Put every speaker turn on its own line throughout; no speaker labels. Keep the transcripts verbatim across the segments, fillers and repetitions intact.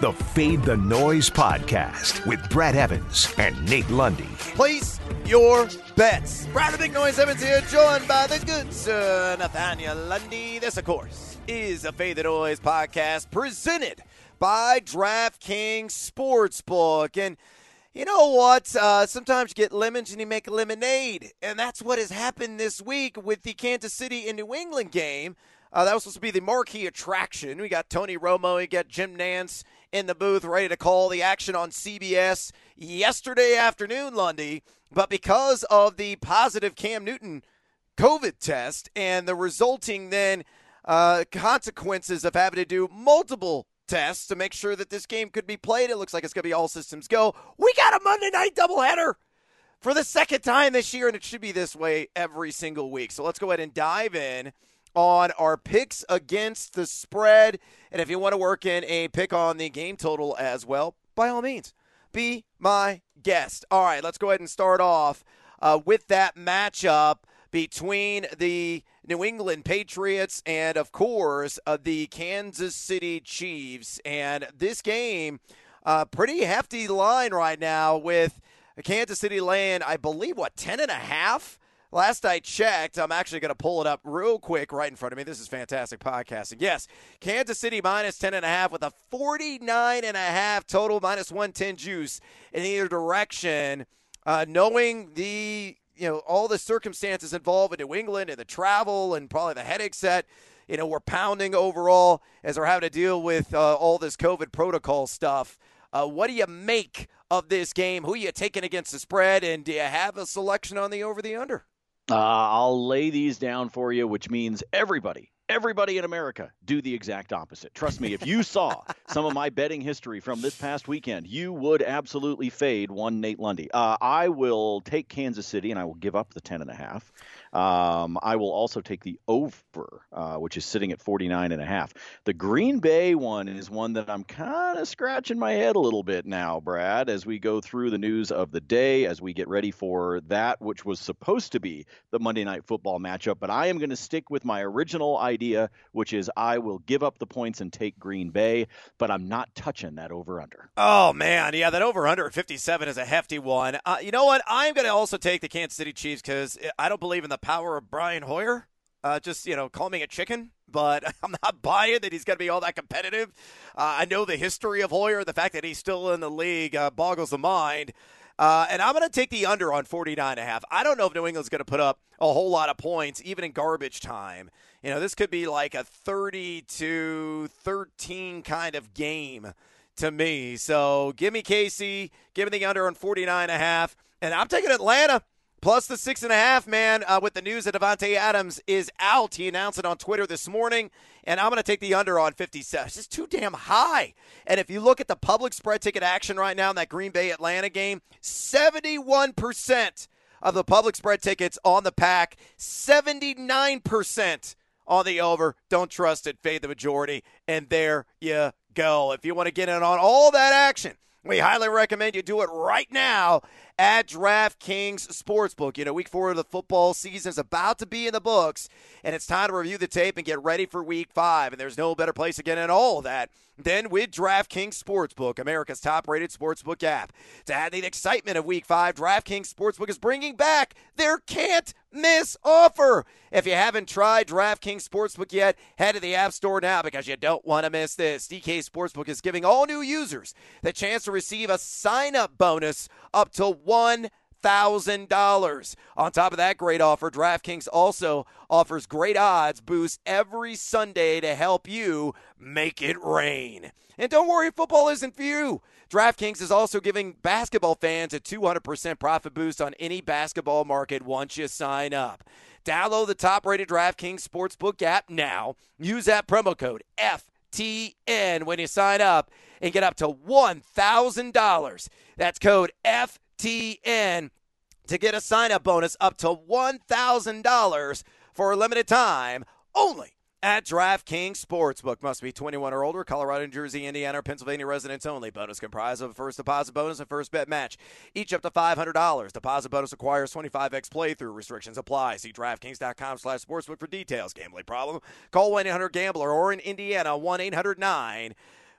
the Fade the Noise podcast with Brad Evans and Nate Lundy.
Place your bets. Brad the Big Noise Evans here, joined by the good sir Nathaniel Lundy. This, of course, is the Fade the Noise podcast presented by DraftKings Sportsbook. And you know what? Uh, sometimes you get lemons and you make lemonade. And that's what has happened this week with the Kansas City and New England game. Uh, that was supposed to be the marquee attraction. We got Tony Romo, we got Jim Nantz in the booth ready to call the action on C B S yesterday afternoon, Lundy. But because of the positive Cam Newton COVID test and the resulting then uh, consequences of having to do multiple tests to make sure that this game could be played, it looks like it's going to be all systems go. We got a Monday night doubleheader for the second time this year, and it should be this way every single week. So let's go ahead and dive in on our picks against the spread. And if you want to work in a pick on the game total as well, by all means, be my guest. All right, let's go ahead and start off uh, with that matchup between the New England Patriots and, of course, uh, the Kansas City Chiefs. And this game, uh, pretty hefty line right now with Kansas City laying, I believe, what, ten and a half? Last I checked, I'm actually going to pull it up real quick right in front of me. This is fantastic podcasting. Yes, Kansas City minus ten and a half with a forty-nine and a half total, minus one ten juice in either direction. Uh, knowing the, you know, all the circumstances involved in New England and the travel and probably the headaches that, you know, we're pounding overall as we're having to deal with uh, all this COVID protocol stuff. Uh, what do you make of this game? Who are you taking against the spread? And do you have a selection on the over the under?
Uh, I'll lay these down for you, which means everybody, everybody in America do the exact opposite. Trust me, if you saw some of my betting history from this past weekend, you would absolutely fade one Nate Lundy. Uh, I will take Kansas City, and I will give up the ten and a half. Um, I will also take the over, uh, which is sitting at forty-nine and a half. The Green Bay one is one that I'm kind of scratching my head a little bit now, Brad, as we go through the news of the day, as we get ready for that, which was supposed to be the Monday Night Football matchup. But I am going to stick with my original idea, which is I will give up the points and take Green Bay, but I'm not touching that over-under.
Oh, man. Yeah, that over-under at fifty-seven is a hefty one. Uh, you know what? I'm going to also take the Kansas City Chiefs because I don't believe in the power of Brian Hoyer. Uh, just, you know, call me a chicken, but I'm not buying that he's going to be all that competitive. Uh, I know the history of Hoyer. The fact that he's still in the league uh, boggles the mind. Uh, and I'm going to take the under on forty-nine and a half. I don't know if New England's going to put up a whole lot of points, even in garbage time. You know, this could be like a thirty to thirteen kind of game to me. So give me K C, give me the under on forty-nine and a half. And I'm taking Atlanta. Plus the six and a half, man, uh, with the news that Davante Adams is out. He announced it on Twitter this morning, and I'm going to take the under on fifty-seven. It's just too damn high. And if you look at the public spread ticket action right now in that Green Bay-Atlanta game, seventy-one percent of the public spread tickets on the pack, seventy-nine percent on the over. Don't trust it, fade the majority, and there you go. If you want to get in on all that action, we highly recommend you do it right now at DraftKings Sportsbook. You know, week four of the football season is about to be in the books, and it's time to review the tape and get ready for week five. And there's no better place to get in all of that than with DraftKings Sportsbook, America's top-rated sportsbook app. To add the excitement of week five, DraftKings Sportsbook is bringing back their can't-miss offer. If you haven't tried DraftKings Sportsbook yet, head to the App Store now because you don't want to miss this. D K Sportsbook is giving all new users the chance to receive a sign-up bonus up to one thousand dollars. On top of that great offer, DraftKings also offers great odds boosts every Sunday to help you make it rain. And don't worry, football isn't for you. DraftKings is also giving basketball fans a two hundred percent profit boost on any basketball market once you sign up. Download the top-rated DraftKings Sportsbook app now. Use that promo code F T N when you sign up and get up to one thousand dollars. That's code F T N to get a sign-up bonus up to one thousand dollars for a limited time only at DraftKings Sportsbook. Must be twenty-one or older. Colorado, New Jersey, Indiana, or Pennsylvania residents only. Bonus comprised of a first deposit bonus and first bet match, each up to five hundred dollars. Deposit bonus requires twenty-five x playthrough. Restrictions apply. See DraftKings.com slash sportsbook for details. Gambling problem? Call one eight hundred gambler or in Indiana, one eight hundred nine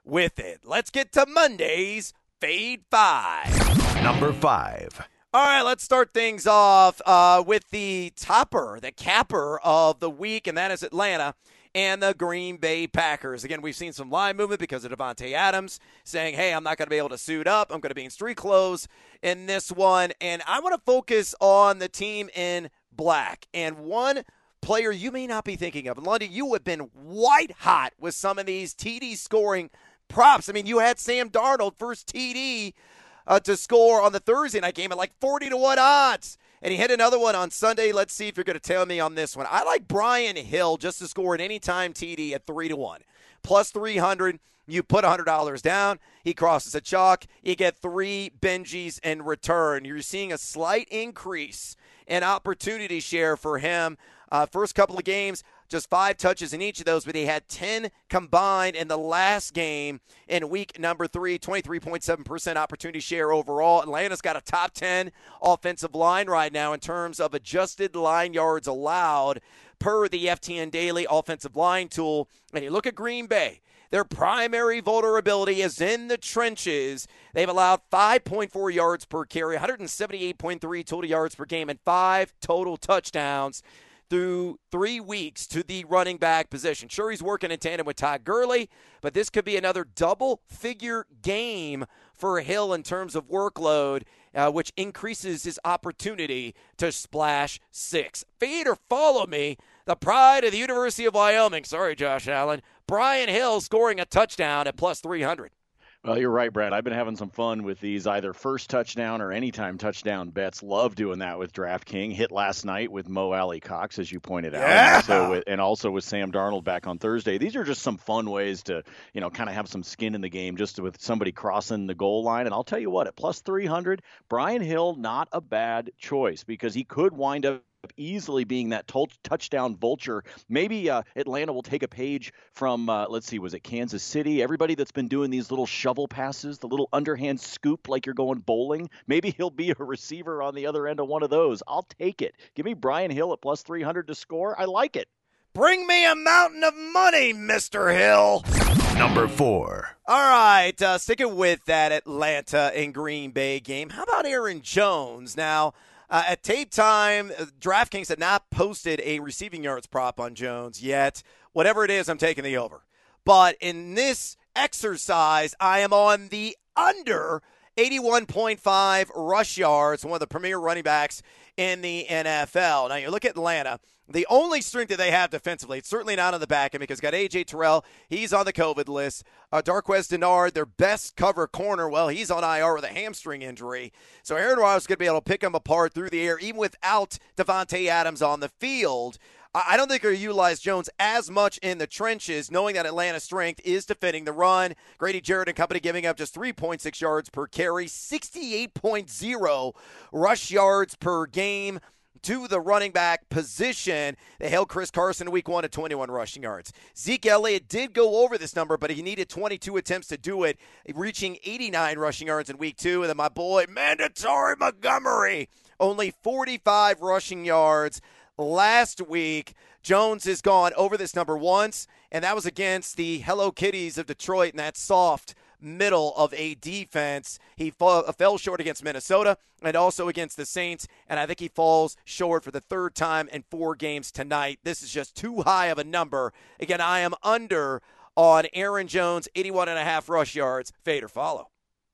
with it. Let's get to Monday's Fade Five.
Number five.
All right, let's start things off uh, with the topper, the capper of the week, and that is Atlanta and the Green Bay Packers. Again, we've seen some line movement because of Davante Adams saying, hey, I'm not going to be able to suit up. I'm going to be in street clothes in this one. And I want to focus on the team in black. And one player you may not be thinking of. In London, you have been white hot with some of these T D scoring props. I mean, you had Sam Darnold, first T D uh, to score on the Thursday night game at like forty to one odds. And he hit another one on Sunday. Let's see if you're going to tell me on this one. I like Brian Hill just to score an anytime T D at three to one. Plus three hundred, you put one hundred dollars down. He crosses a chalk. You get three Benjis in return. You're seeing a slight increase in opportunity share for him. Uh, first couple of games, just five touches in each of those, but he had ten combined in the last game in week number three, twenty-three point seven percent opportunity share overall. Atlanta's got a top ten offensive line right now in terms of adjusted line yards allowed per the F T N Daily offensive line tool. And you look at Green Bay. Their primary vulnerability is in the trenches. They've allowed five point four yards per carry, one seventy-eight point three total yards per game, and five total touchdowns through three weeks to the running back position. Sure, he's working in tandem with Todd Gurley, but this could be another double-figure game for Hill in terms of workload, uh, which increases his opportunity to splash six. Feed or follow me, the pride of the University of Wyoming. Sorry, Josh Allen. Brian Hill scoring a touchdown at plus three hundred.
Well, you're right, Brad. I've been having some fun with these either first touchdown or anytime touchdown bets. Love doing that with DraftKings. Hit last night with Mo Alley Cox, as you pointed out,
yeah.
and, also with, and also with Sam Darnold back on Thursday. These are just some fun ways to, you know, kind of have some skin in the game just with somebody crossing the goal line. And I'll tell you what, at plus three hundred, Brian Hill, not a bad choice because he could wind up easily being that t- touchdown vulture. Maybe uh, Atlanta will take a page from, uh, let's see, was it Kansas City? Everybody that's been doing these little shovel passes, the little underhand scoop like you're going bowling. Maybe he'll be a receiver on the other end of one of those. I'll take it. Give me Brian Hill at plus three hundred to score. I like it.
Bring me a mountain of money, Mister Hill.
Number four.
All right, uh, sticking with that Atlanta and Green Bay game. How about Aaron Jones? Now, Uh, at tape time, DraftKings had not posted a receiving yards prop on Jones yet. Whatever it is, I'm taking the over. But in this exercise, I am on the under eighty-one point five rush yards, one of the premier running backs in the N F L. Now, you look at Atlanta. The only strength that they have defensively, it's certainly not on the back end because got A J Terrell. He's on the COVID list. Uh, Darqueze Dennard, their best cover corner, well, he's on I R with a hamstring injury. So Aaron Rodgers is going to be able to pick him apart through the air, even without Davante Adams on the field. I, I don't think they're going to utilize Jones as much in the trenches, knowing that Atlanta's strength is defending the run. Grady Jarrett and company giving up just three point six yards per carry, sixty-eight point oh rush yards per game to the running back position. They held Chris Carson in week one at twenty-one rushing yards. Zeke Elliott did go over this number, but he needed twenty-two attempts to do it, reaching eighty-nine rushing yards in week two. And then my boy, Mandatory Montgomery, only forty-five rushing yards last week. Jones has gone over this number once, and that was against the Hello Kitties of Detroit in that soft middle of a defense. He fall, fell short against Minnesota and also against the Saints, and I think he falls short for the third time in four games tonight. This is just too high of a number. Again, I am under on Aaron Jones, eighty-one and a half rush yards. Fade or follow.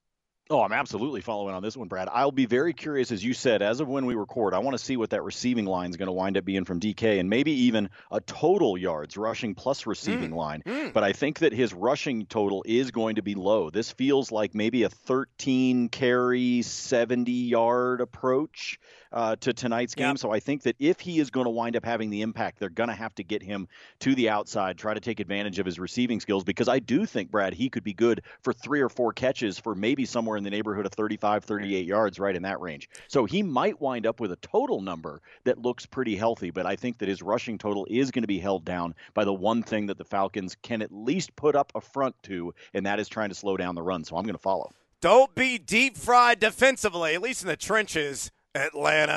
Oh, I'm absolutely following on this one, Brad. I'll be very curious, as you said, as of when we record, I want to see what that receiving line is going to wind up being from D K and maybe even a total yards rushing plus receiving mm. line. Mm. But I think that his rushing total is going to be low. This feels like maybe a thirteen carry, seventy yard approach uh, to tonight's game. Yep. So I think that if he is going to wind up having the impact, they're going to have to get him to the outside, try to take advantage of his receiving skills, because I do think, Brad, he could be good for three or four catches for maybe somewhere in the neighborhood of thirty-five, thirty-eight yards, right in that range. So he might wind up with a total number that looks pretty healthy, but I think that his rushing total is going to be held down by the one thing that the Falcons can at least put up a front to, and that is trying to slow down the run. So I'm going to follow.
Don't be deep fried defensively, at least in the trenches, Atlanta.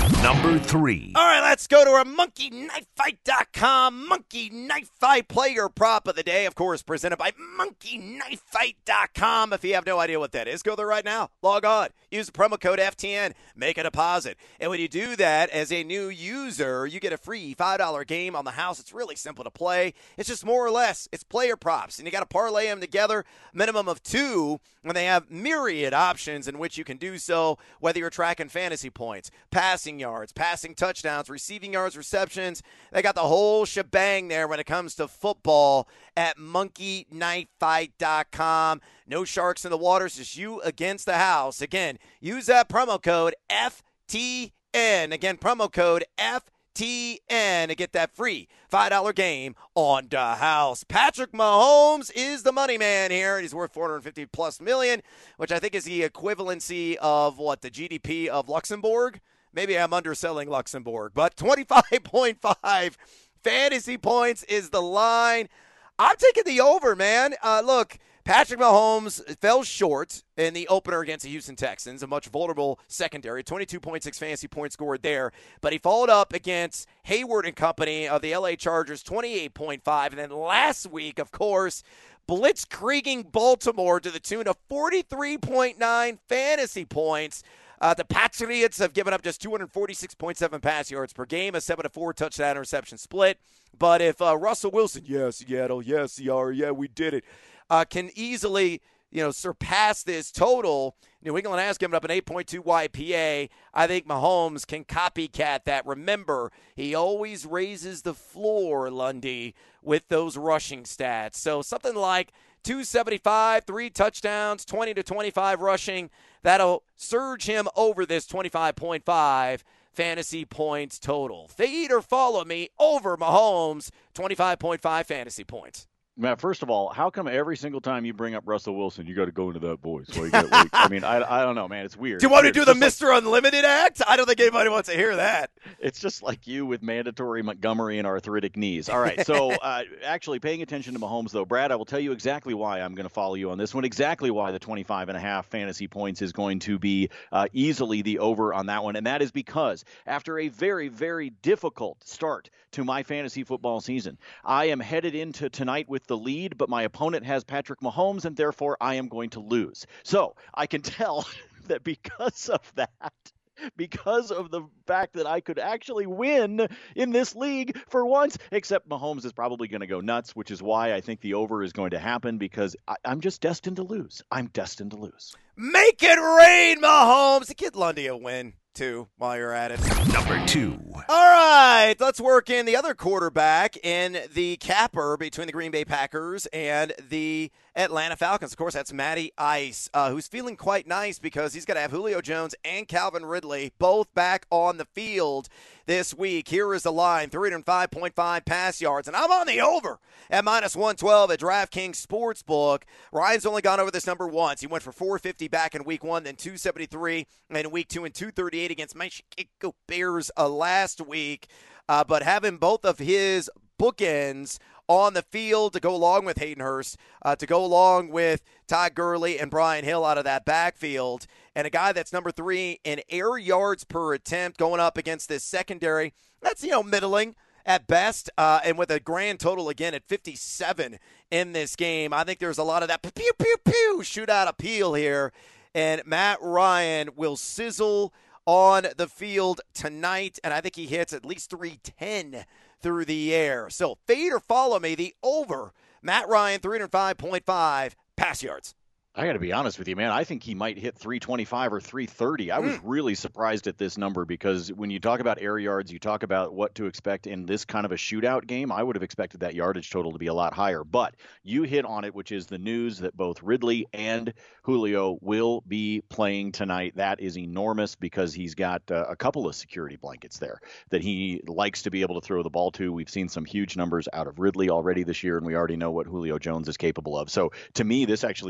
Number three.
All right, let's go to our monkey knife fight dot com Monkey Knife Fight player prop of the day, of course, presented by monkey knife fight dot com. If you have no idea what that is, go there right now. Log on. Use the promo code F T N. Make a deposit. And when you do that, as a new user, you get a free five dollar game on the house. It's really simple to play. It's just more or less. It's player props, and you got to parlay them together, minimum of two, and they have myriad options in which you can do so, whether you're tracking fantasy points, passing yards, passing touchdowns, receiving yards, receptions. They got the whole shebang there when it comes to football at monkey knife fight dot com. No sharks in the water, it's just you against the house. Again, use that promo code F T N. Again, promo code F T N to get that free five dollar game on the house. Patrick Mahomes is the money man here. He's worth four hundred fifty plus million, which I think is the equivalency of what, the G D P of Luxembourg? Maybe I'm underselling Luxembourg, but twenty-five point five fantasy points is the line. I'm taking the over, man. Uh, look, Patrick Mahomes fell short in the opener against the Houston Texans, a much vulnerable secondary, twenty-two point six fantasy points scored there. But he followed up against Hayward and company of the L A Chargers, twenty-eight point five. And then last week, of course, blitzkrieging Baltimore to the tune of forty-three point nine fantasy points. Uh, the Patriots have given up just two hundred forty-six point seven pass yards per game, a seven to four touchdown interception split. But if uh, Russell Wilson, yeah, Seattle, yeah, C R, yeah, we did it, uh, can easily, you know, surpass this total, New England has given up an eight point two Y P A. I think Mahomes can copycat that. Remember, he always raises the floor, Lundy, with those rushing stats. So something like two seventy-five, three touchdowns, twenty to twenty-five rushing. That'll surge him over this twenty-five point five fantasy points total. Fade or follow me over Mahomes, twenty-five point five fantasy points.
Matt, first of all, how come every single time you bring up Russell Wilson, you got to go into that voice? Well, you got, like, I mean, I, I don't know, man. It's weird.
Do you want to do the
like,
Mister Unlimited act? I don't think anybody wants to hear that.
It's just like you with mandatory Montgomery and arthritic knees. All right, so uh, actually paying attention to Mahomes, though, Brad, I will tell you exactly why I'm going to follow you on this one, exactly why the twenty-five and a half fantasy points is going to be uh, easily the over on that one, and that is because after a very, very difficult start to my fantasy football season, I am headed into tonight with the lead, but my opponent has Patrick Mahomes, and therefore I am going to lose. So I can tell that because of that, because of the fact that I could actually win in this league for once, except Mahomes is probably going to go nuts, which is why I think the over is going to happen, because I, I'm just destined to lose. I'm destined to lose.
Make it rain, Mahomes. Get Lundy a win, too, while you're at it.
Number two.
All right, let's work in the other quarterback in the capper between the Green Bay Packers and the Atlanta Falcons. Of course, that's Matty Ice, uh, who's feeling quite nice because he's going to have Julio Jones and Calvin Ridley both back on the field this week. Here is the line, three oh five point five pass yards, and I'm on the over at minus one twelve at DraftKings Sportsbook. Ryan's only gone over this number once. He went for four fifty back in week one, then two seventy-three in week two, and two thirty-eight against my Chicago Bears uh, last week. Uh, but having both of his bookends on the field to go along with Hayden Hurst, uh, to go along with Todd Gurley and Brian Hill out of that backfield, and a guy that's number three in air yards per attempt going up against this secondary, that's, you know, middling at best, uh, and with a grand total again at fifty-seven in this game. I think there's a lot of that pew, pew, pew shootout appeal here, and Matt Ryan will sizzle on the field tonight, and I think he hits at least three ten through the air. So fade or follow me, the over, Matt Ryan, three oh five point five pass yards.
I got to be honest with you, man. I think he might hit three twenty-five or three thirty. I was mm. really surprised at this number because when you talk about air yards, you talk about what to expect in this kind of a shootout game. I would have expected that yardage total to be a lot higher. But you hit on it, which is the news that both Ridley and Julio will be playing tonight. That is enormous because he's got uh, a couple of security blankets there that he likes to be able to throw the ball to. We've seen some huge numbers out of Ridley already this year, and we already know what Julio Jones is capable of. So to me, this actually feels like a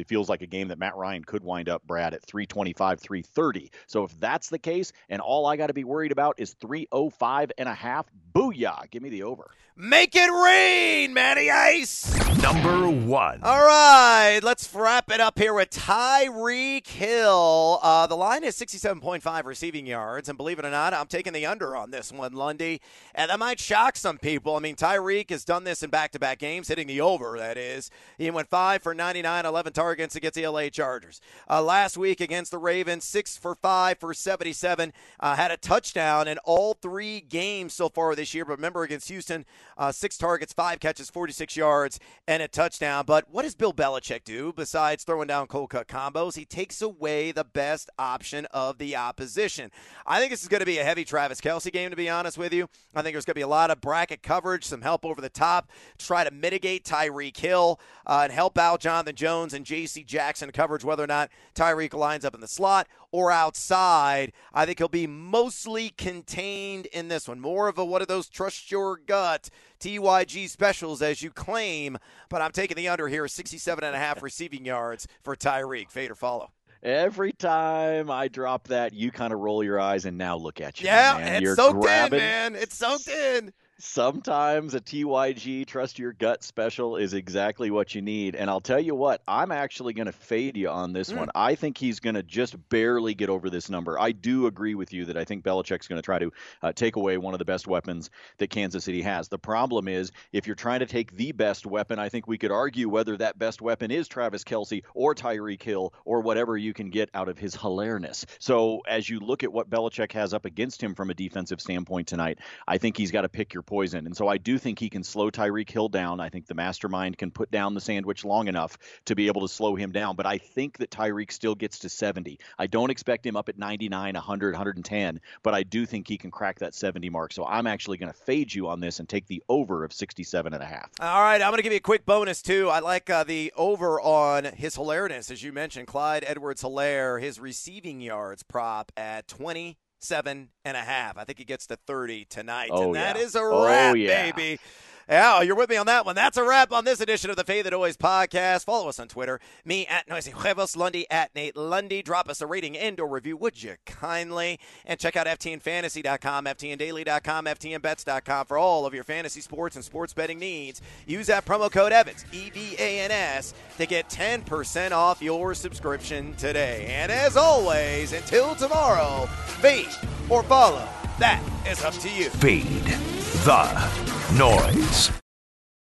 game that Matt Ryan could wind up, Brad, at three twenty-five, three thirty. So if that's the case, and all I got to be worried about is three oh five and a half, booyah, give me the over.
Make it rain, Matty Ice.
Number one.
All right, let's wrap it up here with Tyreek Hill. Uh, the line is sixty-seven point five receiving yards, and believe it or not, I'm taking the under on this one, Lundy. And that might shock some people. I mean, Tyreek has done this in back-to-back games, hitting the over, that is. He went five for ninety-nine, eleven targets against the L A Chargers. Uh, last week against the Ravens, six for five for seventy-seven, uh, had a touchdown in all three games so far this year. But remember, against Houston, uh, six targets, five catches, forty-six yards, and a touchdown. But what does Bill Belichick do besides throwing down cold cut combos? He takes away the best option of the opposition. I think this is going to be a heavy Travis Kelce game, to be honest with you. I think there's going to be a lot of bracket coverage, some help over the top, try to mitigate Tyreek Hill uh, and help out Jonathan Jones and J C Jackson coverage, whether or not Tyreek lines up in the slot or outside. I think he'll be mostly contained in this one. More of a what are those trust your gut T Y G specials as you claim, but I'm taking the under here, sixty-seven and a half receiving yards for Tyreek. Fade or follow.
Every time I drop that, you kind of roll your eyes, and now look at you.
Yeah,
man.
it's
You're
soaked
grabbing,
in, man. It's soaked in.
Sometimes a T Y G trust your gut special is exactly what you need. And I'll tell you what, I'm actually going to fade you on this mm. one. I think he's going to just barely get over this number. I do agree with you that I think Belichick's going to try to uh, take away one of the best weapons that Kansas City has. The problem is, if you're trying to take the best weapon, I think we could argue whether that best weapon is Travis Kelce or Tyreek Hill or whatever you can get out of his hilarious. So as you look at what Belichick has up against him from a defensive standpoint tonight, I think he's got to pick your poison. And so I do think he can slow Tyreek Hill down. I think the mastermind can put down the sandwich long enough to be able to slow him down. But I think that Tyreek still gets to seventy. I don't expect him up at ninety-nine, one hundred, one hundred ten, but I do think he can crack that seventy mark. So I'm actually going to fade you on this and take the over of sixty-seven and a half.
All right, I'm going to give you a quick bonus, too. I like uh, the over on his hilarious, as you mentioned, Clyde Edwards-Helaire, his receiving yards prop at twenty. Seven and a half. I think he gets to thirty tonight.
Oh,
and that
yeah.
is a wrap,
oh, yeah.
baby. Yeah, you're with me on that one. That's a wrap on this edition of the Faith That Always podcast. Follow us on Twitter. Me at Noisy Huevos, Lundy at Nate Lundy. Drop us a rating and or review, would you kindly? And check out F T N fantasy dot com, F T N daily dot com, F T N bets dot com for all of your fantasy sports and sports betting needs. Use that promo code Evans, E V A N S, to get ten percent off your subscription today. And as always, until tomorrow, fade or follow. That is up to you.
Fade the noise.